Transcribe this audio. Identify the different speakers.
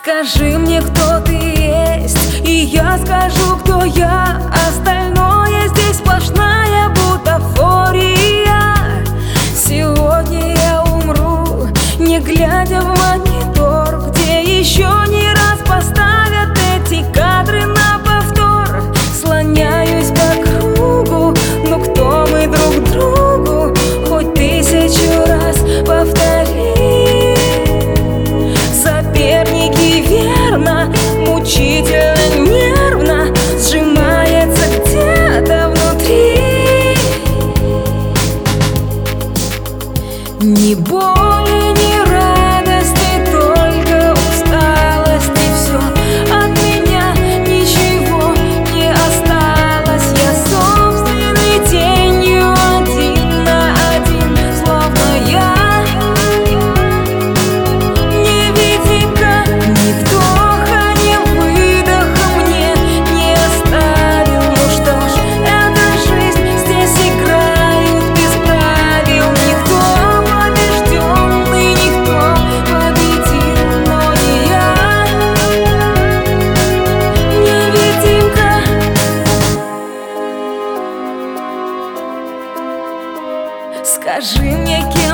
Speaker 1: Скажи мне, кто ты есть, и я скажу, кто я. Остальное здесь сплошная бутафория. Сегодня я умру, не глядя в монитор, где еще не раз поставят эти кадры на повтор. Слоняюсь по кругу, но кто мы друг другу? Хоть 1000 раз повтори. Соперники верно, мучительно, нервно сжимается где-то внутри. Ни боли, ни радости, только усталость, и все. От меня ничего не осталось. Я собственной тенью один на один, словно я невидимка. Ни вдоха, ни выдоха мне не оставил. Ну что ж, эта жизнь, здесь играют без правил. Никто побежденный, никто победил, но не я, невидимка. Скажи мне, кем